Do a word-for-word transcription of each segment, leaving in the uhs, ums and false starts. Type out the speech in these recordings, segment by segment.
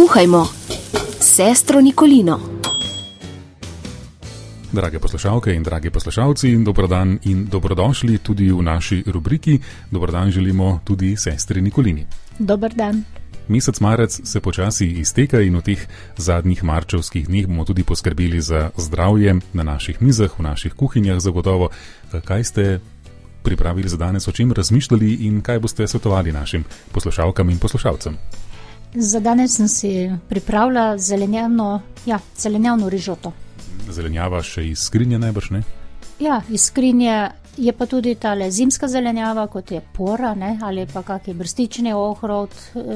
Kuhajmo s sestro Nikolino. Drage poslušalke in dragi poslušalci, dobrodan in dobrodošli tudi v naši rubriki. Dobrodan želimo tudi sestri Nikolini. Dober dan. Mesec marec se počasi izteka in v teh zadnjih marčevskih dneh bomo tudi poskrbeli za zdravje na naših mizah, v naših kuhinjah zagotovo. Kaj ste pripravili za danes, o čem razmišljali in kaj boste svetovali našim poslušalkam in poslušalcem? Za danes sem si pripravila zelenjavno, ja, zelenjavno rižoto. Zelenjava še iz skrinje najbrž, ne? Ja, iz skrinje je pa tudi tale zimska zelenjava, kot je pora, ne, ali pa kakšen brstični ohrovt,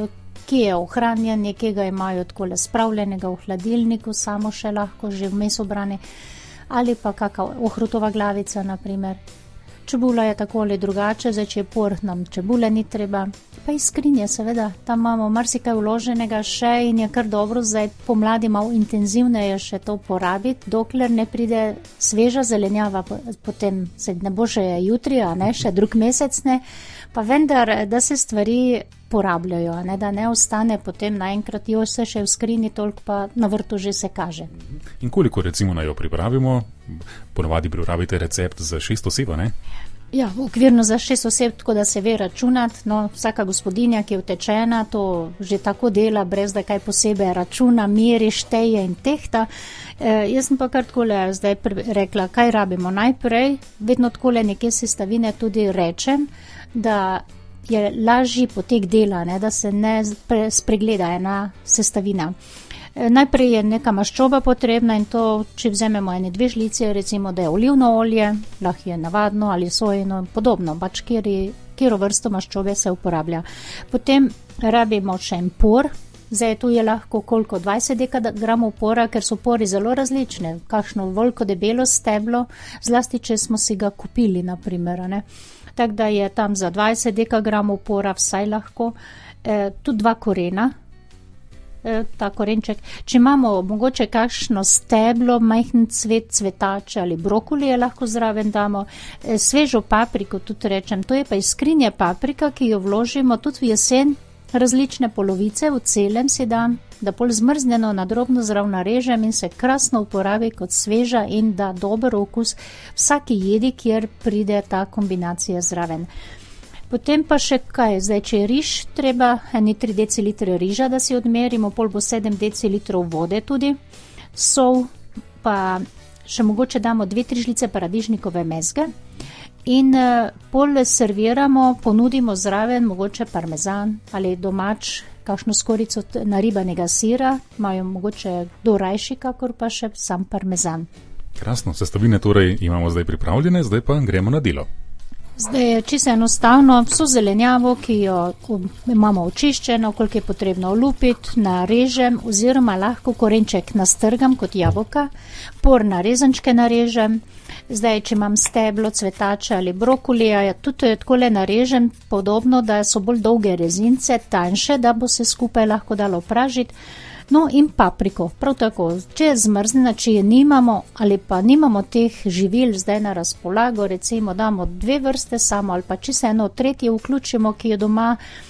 ki je ohranjen, nekega imajo takole spravljenega v hladilniku, samo še lahko že vmes obrane, ali pa kakšna ohrovtova glavica, na primer. Čebula je tako ali drugače, zdaj če je por, nam čebule ni treba. Pa iz skrinje, seveda, tam imamo marsikaj vloženega še in je kar dobro, zdaj pomladi malo intenzivneje še to porabiti, dokler ne pride sveža zelenjava, potem se ne bo še jutri, a ne, še drug mesec ne, pa vendar, da se stvari porabljajo, ne, da ne ostane potem naenkrat, jo se še v skrinji, toliko pa na vrtu že se kaže. In koliko recimo naj jo pripravimo? Ponavadi pripravite recept za šest oseb, ne? Ja, okvirno za šest oseb, tako da se ve računati, no, vsaka gospodinja, ki je utečena, to že tako dela, brez da kaj posebej računa, meri, šteje in tehta. E, jaz sem pa kar takole zdaj rekla, kaj rabimo najprej, vedno takole nekje sestavine tudi rečem, da je lažji potek dela, ne, da se ne spregleda ena sestavina. Najprej je neka maščoba potrebna in to, če vzememo ene dve žlice, recimo, da je olivno olje, lahko je navadno ali sojino, podobno, pač kjero vrsto maščobe se uporablja. Potem rabimo še en por, zdaj tu je lahko koliko dvajset dekagramov pora, ker so pori zelo različne, kakšno veliko debelo steblo, zlasti če smo si ga kupili, na primer, ne. Tako da je tam za dvajset dekagramov pora vsaj lahko, e, tudi dva korena, ta korenček. Če imamo mogoče kakšno steblo, majhen cvet, cvetače ali brokolije lahko zraven damo, svežo papriko tudi rečem, to je pa iz skrinje paprika, ki jo vložimo tudi v jesen, različne polovice v celem si dam, da pol zmrznjeno na drobno zraven narežem in se krasno uporabi kot sveža in da dober okus vsaki jedi, kjer pride ta kombinacija zraven. Potem pa še kaj, zdaj če je riž, treba eni tri decilitre riža, da si odmerimo, pol bo sedem decilitrov vode tudi, sol, pa še mogoče damo dve, tri žlice paradižnikove mezge in pol serviramo, ponudimo zraven mogoče parmezan ali domač, kakšno skorico naribanega sira, imajo mogoče kdo rajši, kakor pa še sam parmezan. Krasno, sestavine torej imamo zdaj pripravljene, zdaj pa gremo na delo. Zdaj je čisto enostavno, vso zelenjavo, ki jo imamo očiščeno, koliko je potrebno olupiti, narežem oziroma lahko korenček nastrgam kot jabolka, por na rezančke narežem, zdaj če imam steblo, cvetače ali brokolija, ja, tudi takole narežem podobno, da so bolj dolge rezince, tanjše, da bo se skupaj lahko dalo pražiti. No in papriko, prav tako, če je zmrznjena, če je nimamo ali pa nimamo teh živil zdaj na razpolago, recimo damo dve vrste samo ali pa čisto eno tretje vključimo, ki je doma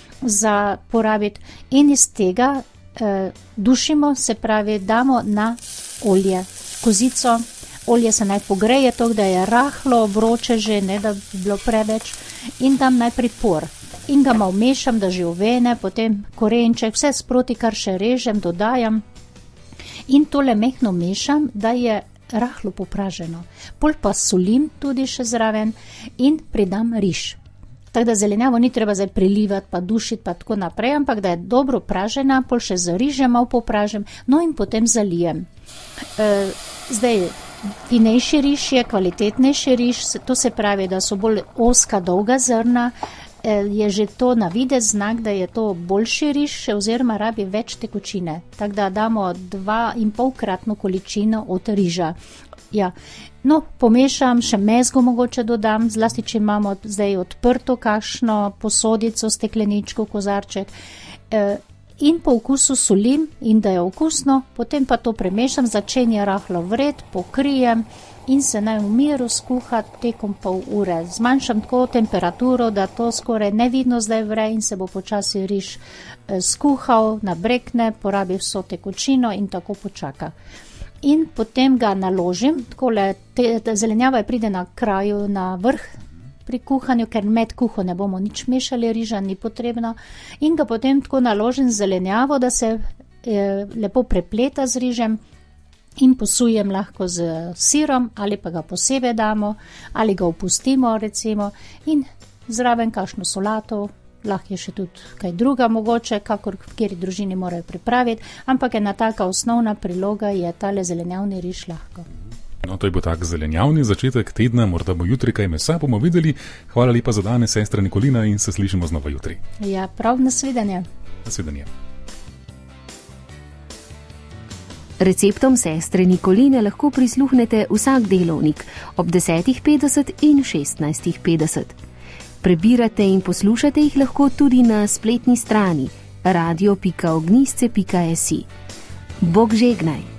za porabiti in iz tega eh, dušimo, se pravi, damo na olje, kozico, olje se naj pogreje, to, da je rahlo, vroče že, ne da bi bilo preveč in dam najprej por. In ga malo mešam, da že uvene, potem korenček, vse sproti, kar še režem, dodajam in tole mehno mešam, da je rahlo popraženo. Pol pa solim tudi še zraven in pridam riž. Tako da zelenjavo ni treba zdaj prelivati, pa dušiti, pa tako naprej, ampak da je dobro pražena, pol še z rižem malo popražem, no in potem zalijem. E, zdaj, finejši riž je, kvalitetnejši riž, to se pravi, da so bolj ozka, dolga zrna, je že to na videz znak, da je to boljši riž oziroma rabi več tekočine. Tako da damo dva in polkratno količino od riža. Ja. No, pomešam, še mezgo mogoče dodam, zlasti če imamo zdaj odprto kakšno posodico, stekleničko, kozarček. E, in po okusu solim in da je okusno, potem pa to premešam, začenja rahlo vret, pokrijem, in se naj v miru skuha tekom pol ure. Zmanjšam tako temperaturo, da to skoraj nevidno zdaj vre in se bo počasi riž skuhal, nabrekne, porabi vso tekočino in tako počaka. In potem ga naložim, takole, te, te zelenjava pride na kraju, na vrh pri kuhanju, ker med kuho ne bomo nič mešali, riža ni potrebno, in ga potem tako naložim zelenjavo, da se eh, lepo prepleta z rižem, in posujem lahko z sirom, ali pa ga posebej damo, ali ga opustimo recimo, in zraven kakšno solato, lahko je še tudi kaj druga mogoče, kakor v kateri družini morajo pripraviti, ampak ena taka osnovna priloga je tale zelenjavni riž lahko. No, to je bo tak zelenjavni začetek tedna, morda bo jutri kaj mesa, bomo videli. Hvala lepa za danes, sestra Nikolina, in se slišimo znova jutri. Ja, prav, nasvidenje. Nasvidenje. Receptom sestre Nikoline lahko prisluhnete vsak delovnik ob desetih petdeset in šestnajstih petdeset. Prebirate in poslušate jih lahko tudi na spletni strani radio pika ognjisce pika si. Bog žegnaj!